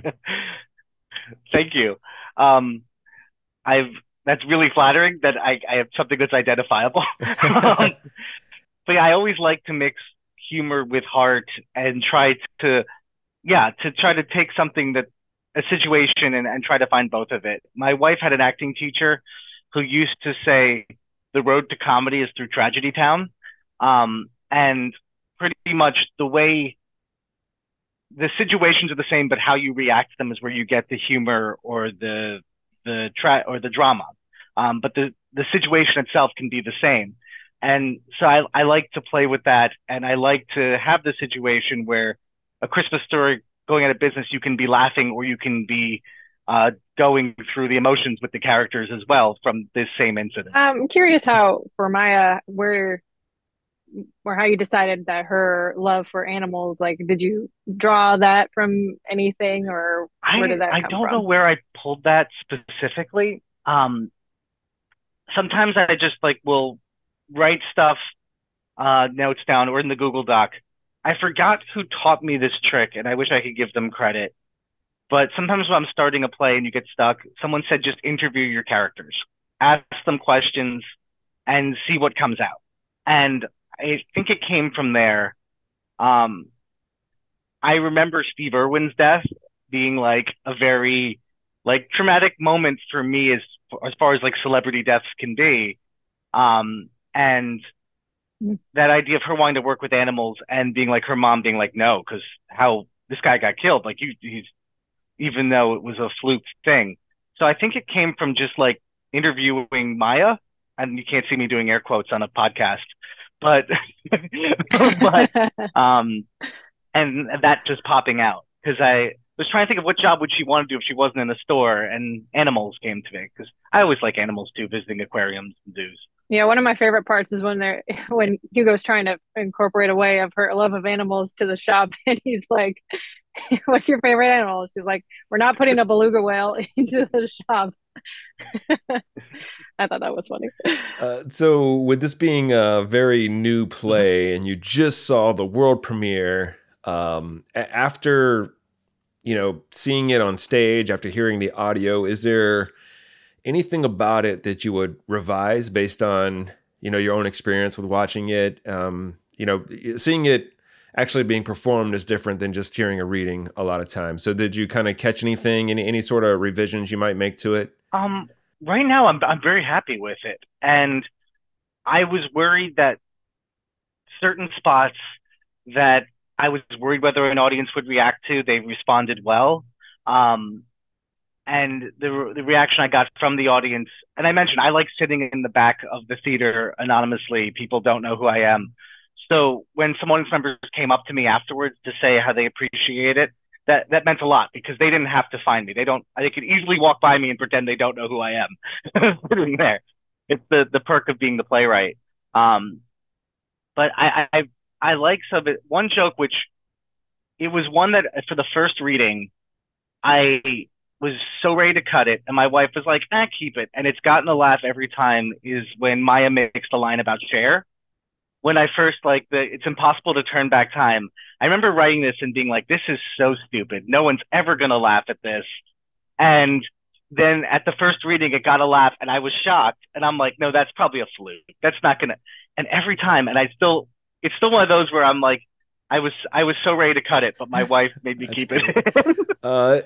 Speaker 11: Thank you. Um, I've that's really flattering that I, I have something that's identifiable. um, but yeah, I always like to mix humor with heart and try to yeah to try to take something that a situation and, and try to find both of it. My wife had an acting teacher who used to say the road to comedy is through Tragedy Town. Um, and pretty much the way the situations are the same, but how you react to them is where you get the humor or the, the tra- or the drama. Um, but the, the situation itself can be the same. And so I, I like to play with that. And I like to have the situation where a Christmas Story going out of business, you can be laughing or you can be uh, going through the emotions with the characters as well from this same incident.
Speaker 12: I'm curious how for Maya, where or how you decided that her love for animals, like, did you draw that from anything, or where did that
Speaker 11: I,
Speaker 12: come
Speaker 11: I don't
Speaker 12: from?
Speaker 11: know where I pulled that specifically. Um, sometimes I just like will write stuff, uh, notes down or in the Google Doc. I forgot who taught me this trick, and I wish I could give them credit. But sometimes when I'm starting a play and you get stuck, someone said just interview your characters, ask them questions, and see what comes out. And I think it came from there. Um, I remember Steve Irwin's death being like a very like traumatic moment for me as as far as like celebrity deaths can be. Um, and that idea of her wanting to work with animals and being like her mom being like, no, because how this guy got killed, like you, he's, even though it was a fluke thing. So I think it came from just like interviewing Maya, and you can't see me doing air quotes on a podcast, but, but, um, and that just popping out because I was trying to think of what job would she want to do if she wasn't in a store, and animals came to me because I always like animals too, visiting aquariums and zoos.
Speaker 12: Yeah, one of my favorite parts is when they're when Hugo's trying to incorporate a way of her love of animals to the shop, and he's like, "What's your favorite animal?" She's like, "We're not putting a beluga whale into the shop." I thought that was funny.
Speaker 7: Uh, so, with this being a very new play, and you just saw the world premiere, um, a- after you know seeing it on stage, after hearing the audio, is there anything about it that you would revise based on, you know, your own experience with watching it? Um, you know, seeing it actually being performed is different than just hearing a reading a lot of times. So did you kind of catch anything, any, any sort of revisions you might make to it?
Speaker 11: Um, right now I'm, I'm very happy with it. And I was worried that certain spots that I was worried whether an audience would react to, they responded well. Um, And the the reaction I got from the audience, and I mentioned I like sitting in the back of the theater anonymously. People don't know who I am. So when some audience members came up to me afterwards to say how they appreciate it, that, that meant a lot because they didn't have to find me. They don't. They could easily walk by me and pretend they don't know who I am sitting there. It's the the perk of being the playwright. Um, but I, I I like some of it. One joke, which it was one that for the first reading, I was so ready to cut it, and my wife was like, ah, keep it. And it's gotten a laugh every time, is when Maya makes the line about Cher. When I first, like, the it's impossible to turn back time. I remember writing this and being like, this is so stupid. No one's ever going to laugh at this. And then at the first reading, it got a laugh, and I was shocked. And I'm like, no, that's probably a fluke. That's not going to. And every time, and I still, it's still one of those where I'm like, I was, I was so ready to cut it, but my wife made me keep cool. it.
Speaker 7: uh,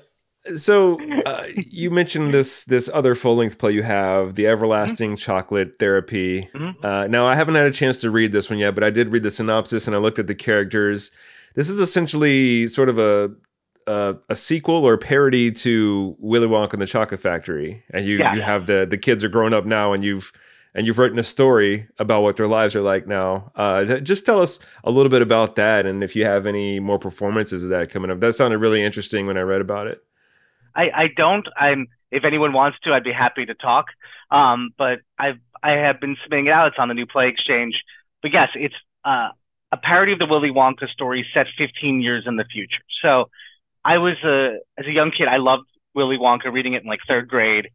Speaker 7: So uh, you mentioned this this other full length play you have, The Everlasting mm-hmm. Chocolate Therapy. Mm-hmm. Uh, now I haven't had a chance to read this one yet, but I did read the synopsis and I looked at the characters. This is essentially sort of a a, a sequel or parody to Willy Wonka and the Chocolate Factory, and you yeah. you have the the kids are grown up now, and you've and you've written a story about what their lives are like now. Uh, just tell us a little bit about that, and if you have any more performances of that coming up. That sounded really interesting when I read about it.
Speaker 11: I, I don't. I'm. If anyone wants to, I'd be happy to talk. Um, but I've I have been submitting it out. It's on the New Play Exchange. But yes, it's uh, a parody of the Willy Wonka story set fifteen years in the future. So I was a as a young kid, I loved Willy Wonka, reading it in like third grade.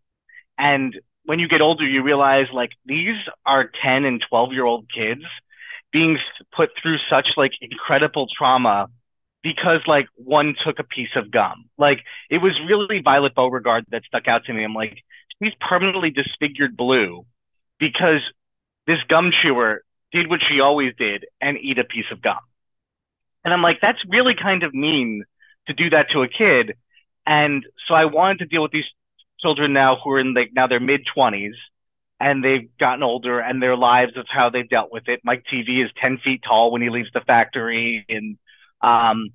Speaker 11: And when you get older, you realize like these are ten and twelve year old kids being put through such like incredible trauma because like one took a piece of gum. Like it was really Violet Beauregard that stuck out to me. I'm like, she's permanently disfigured blue because this gum chewer did what she always did and eat a piece of gum. And I'm like, that's really kind of mean to do that to a kid. And so I wanted to deal with these children now who are in like now their mid twenties and they've gotten older and their lives of how they've dealt with it. Mike T V is ten feet tall when he leaves the factory, and um,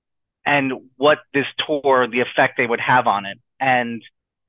Speaker 11: and what this tour, the effect they would have on it. And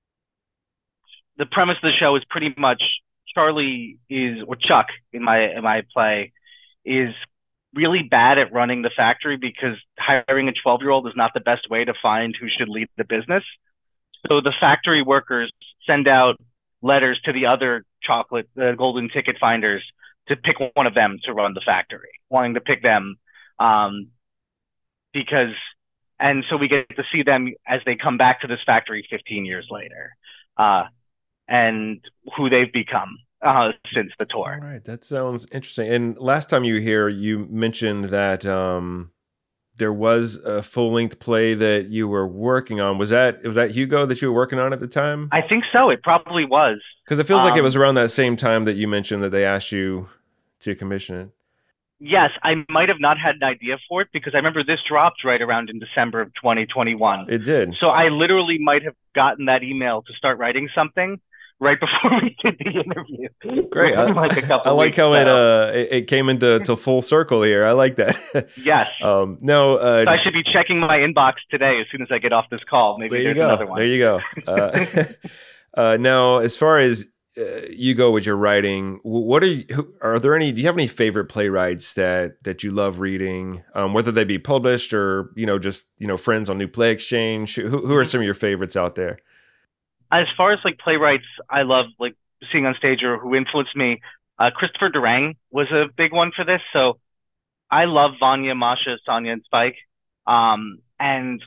Speaker 11: the premise of the show is pretty much Charlie is, or Chuck in my in my play, is really bad at running the factory because hiring a twelve-year-old is not the best way to find who should lead the business. So the factory workers send out letters to the other chocolate, the golden ticket finders, to pick one of them to run the factory, wanting to pick them um, because, and so we get to see them as they come back to this factory fifteen years later, uh, and who they've become uh, since the tour.
Speaker 7: All right, that sounds interesting. And last time you were here, you mentioned that um, there was a full-length play that you were working on. Was that was that Hugo that you were working on at the time?
Speaker 11: I think so. It probably was.
Speaker 7: Because it feels um, like it was
Speaker 11: Um,
Speaker 7: around that same time that you mentioned that they asked you to commission it.
Speaker 11: Yes, I might have not had an idea for it because I remember this dropped right around in December of twenty twenty-one.
Speaker 7: It did.
Speaker 11: So I literally might have gotten that email to start writing something right before we did the interview.
Speaker 7: Great. I,
Speaker 11: like a couple
Speaker 7: I like
Speaker 11: weeks
Speaker 7: how it
Speaker 11: ago.
Speaker 7: uh it, it came into to full circle here. I like that.
Speaker 11: Yes.
Speaker 7: um. No. Uh,
Speaker 11: So I should be checking my inbox today as soon as I get off this call. Maybe
Speaker 7: there you
Speaker 11: there's
Speaker 7: go.
Speaker 11: another one.
Speaker 7: There you go. Uh, uh, now, as far as uh, you go with your writing, wh- what are you? Who, are there any? Do you have any favorite playwrights that that you love reading? Um, whether they be published or you know just you know friends on New Play Exchange. Who who are some of your favorites out there?
Speaker 11: As far as like playwrights I love like seeing on stage or who influenced me, uh, Christopher Durang was a big one for this. So I love Vanya, Masha, Sonia, and Spike. Um, and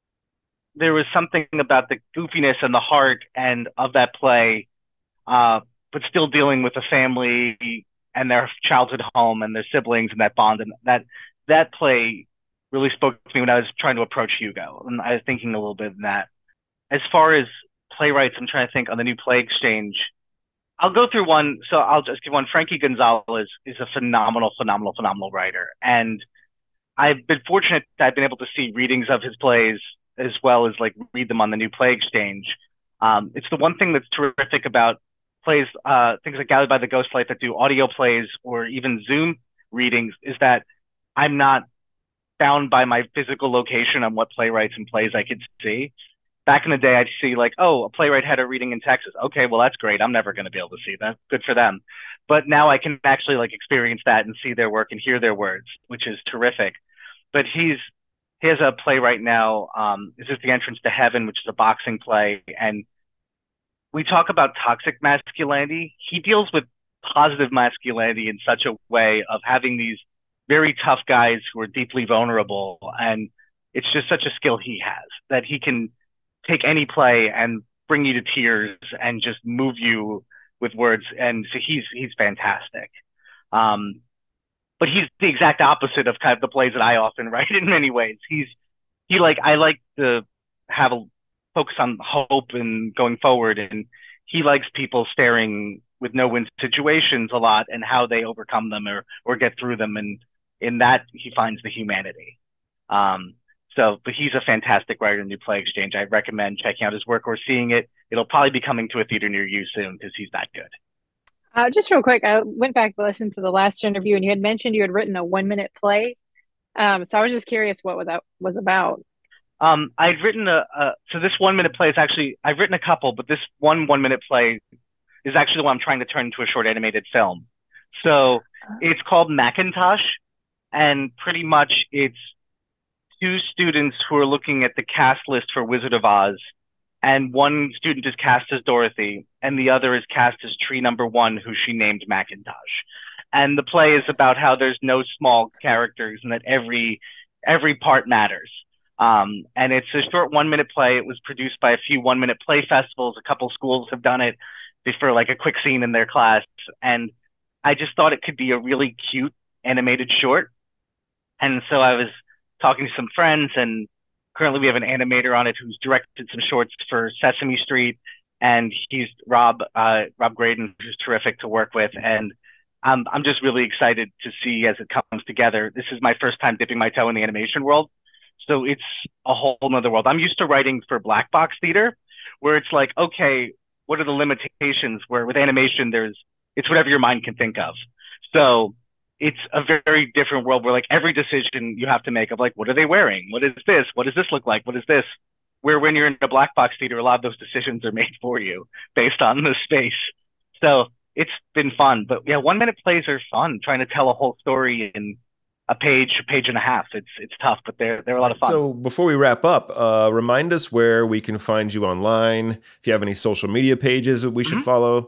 Speaker 11: there was something about the goofiness and the heart and of that play, uh, but still dealing with a family and their childhood home and their siblings and that bond. And that that play really spoke to me when I was trying to approach Hugo. And I was thinking a little bit of that. As far as playwrights, I'm trying to think on the New Play Exchange. I'll go through one. So I'll just give one. Frankie Gonzalez is a phenomenal, phenomenal, phenomenal writer. And I've been fortunate that I've been able to see readings of his plays as well as like read them on the New Play Exchange. Um, it's the one thing that's terrific about plays, uh, things like Gathered by the Ghostlight that do audio plays or even Zoom readings is that I'm not bound by my physical location on what playwrights and plays I could see. Back in the day, I'd see like, oh, a playwright had a reading in Texas. Okay, well, that's great. I'm never going to be able to see that. Good for them. But now I can actually like experience that and see their work and hear their words, which is terrific. But he's he has a play right now. Um, this is The Entrance to Heaven, which is a boxing play. And we talk about toxic masculinity. He deals with positive masculinity in such a way of having these very tough guys who are deeply vulnerable. And it's just such a skill he has that he can take any play and bring you to tears and just move you with words. And so he's he's fantastic. Um, but he's the exact opposite of kind of the plays that I often write in many ways. He's he like I like to have a focus on hope and going forward, and he likes people staring with no win situations a lot and how they overcome them or or get through them, and in that he finds the humanity. Um, So, but he's a fantastic writer in New Play Exchange. I recommend checking out his work or seeing it. It'll probably be coming to a theater near you soon because he's that good.
Speaker 12: Uh, just real quick, I went back to listen to the last interview, and you had mentioned you had written a one-minute play. Um, so I was just curious what that was about.
Speaker 11: Um, I'd written a, a so this one-minute play is actually I've written a couple, but this one one-minute play is actually the one I'm trying to turn into a short animated film. So it's called Macintosh, and pretty much it's two students who are looking at the cast list for Wizard of Oz, and one student is cast as Dorothy, and the other is cast as Tree Number One, who she named Macintosh. And the play is about how there's no small characters and that every every part matters. Um, and it's a short one-minute play. It was produced by a few one-minute play festivals. A couple schools have done it for like a quick scene in their class. And I just thought it could be a really cute animated short. And so I was talking to some friends, and currently we have an animator on it who's directed some shorts for Sesame Street, and he's Rob uh, Rob Graydon, who's terrific to work with. And um, I'm just really excited to see as it comes together. This is my first time dipping my toe in the animation world, so it's a whole nother world. I'm used to writing for black box theater, where it's like, okay, what are the limitations? Where with animation, there's it's whatever your mind can think of. So it's a very different world where like every decision you have to make of like, what are they wearing? What is this? What does this look like? What is this? Where when you're in a black box theater, a lot of those decisions are made for you based on the space. So it's been fun. But yeah, one minute plays are fun, trying to tell a whole story in a page, a page and a half. It's it's tough, but they're they're a lot of fun.
Speaker 7: So before we wrap up, uh, remind us where we can find you online. If you have any social media pages that we should mm-hmm. follow.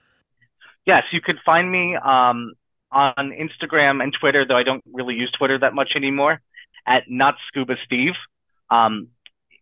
Speaker 11: Yes, you can find me um, on Instagram and Twitter, though I don't really use Twitter that much anymore, at Not Scuba Steve. Um,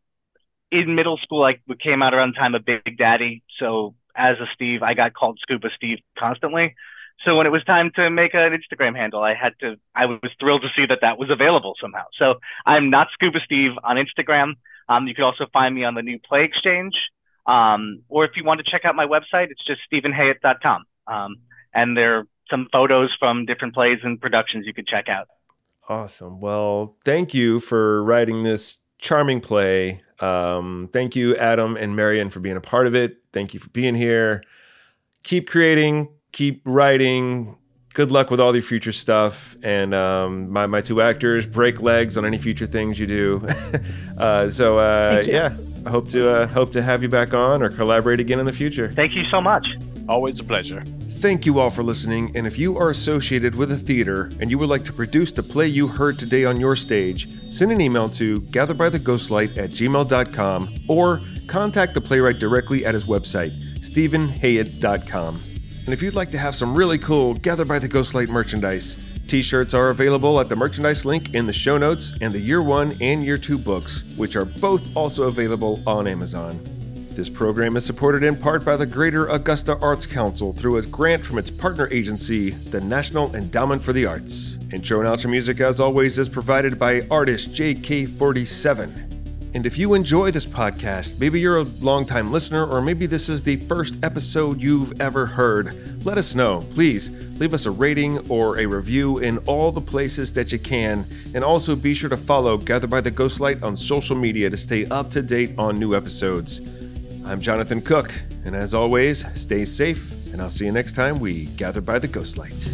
Speaker 11: in middle school, I came out around the time of Big Daddy, so as a Steve, I got called Scuba Steve constantly. So when it was time to make an Instagram handle, I had to, I was thrilled to see that that was available somehow. So I'm Not Scuba Steve on Instagram. Um, you can also find me on the New Play Exchange. Um, or if you want to check out my website, it's just stephen hayet dot com. Um, and there are some photos from different plays and productions you could check out.
Speaker 7: Awesome. Well, thank you for writing this charming play. Um, thank you, Adam and Marion, for being a part of it. Thank you for being here. Keep creating. Keep writing. Good luck with all your future stuff. And um, my, my two actors, break legs on any future things you do. uh, so, uh, yeah, I hope to, uh, hope to have you back on or collaborate again in the future.
Speaker 11: Thank you so much.
Speaker 13: Always a pleasure.
Speaker 7: Thank you all for listening. And if you are associated with a theater and you would like to produce the play you heard today on your stage, send an email to gatherbytheghostlight at gmail dot com or contact the playwright directly at his website, stephen hayet dot com. And if you'd like to have some really cool Gather by the Ghostlight merchandise, t-shirts are available at the merchandise link in the show notes and the Year One and Year Two books, which are both also available on Amazon. This program is supported in part by the Greater Augusta Arts Council through a grant from its partner agency, the National Endowment for the Arts. Intro and outro music, as always, is provided by artist J K forty-seven. And if you enjoy this podcast, maybe you're a longtime listener, or maybe this is the first episode you've ever heard, let us know. Please leave us a rating or a review in all the places that you can. And also be sure to follow Gather by the Ghostlight on social media to stay up to date on new episodes. I'm Jonathan Cook, and as always, stay safe, and I'll see you next time we Gather by the Ghostlight.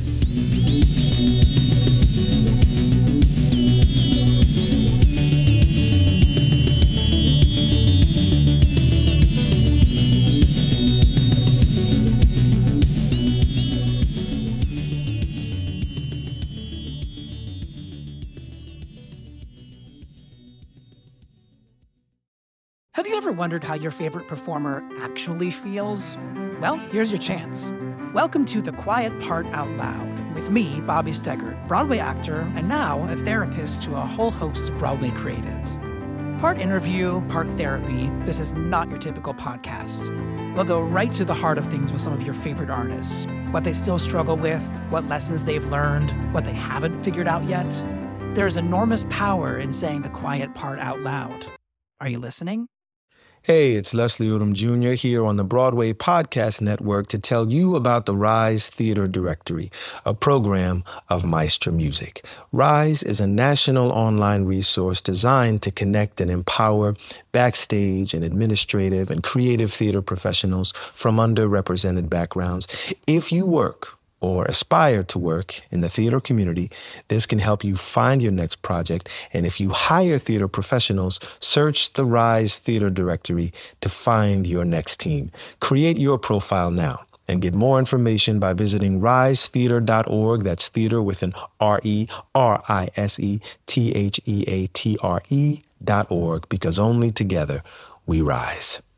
Speaker 14: Have you ever wondered how your favorite performer actually feels? Well, here's your chance. Welcome to The Quiet Part Out Loud with me, Bobby Steggert, Broadway actor and now a therapist to a whole host of Broadway creatives. Part interview, part therapy, this is not your typical podcast. We'll go right to the heart of things with some of your favorite artists, what they still struggle with, what lessons they've learned, what they haven't figured out yet. There's enormous power in saying the quiet part out loud. Are you listening?
Speaker 15: Hey, it's Leslie Odom Junior here on the Broadway Podcast Network to tell you about the Rise Theater Directory, a program of Maestro Music. Rise is a national online resource designed to connect and empower backstage and administrative and creative theater professionals from underrepresented backgrounds. If you work or aspire to work in the theater community, this can help you find your next project. And if you hire theater professionals, search the Rise Theater Directory to find your next team. Create your profile now and get more information by visiting rise theater dot org. That's theater with an R E R I S E T H E A T R E dot org, because only together we rise.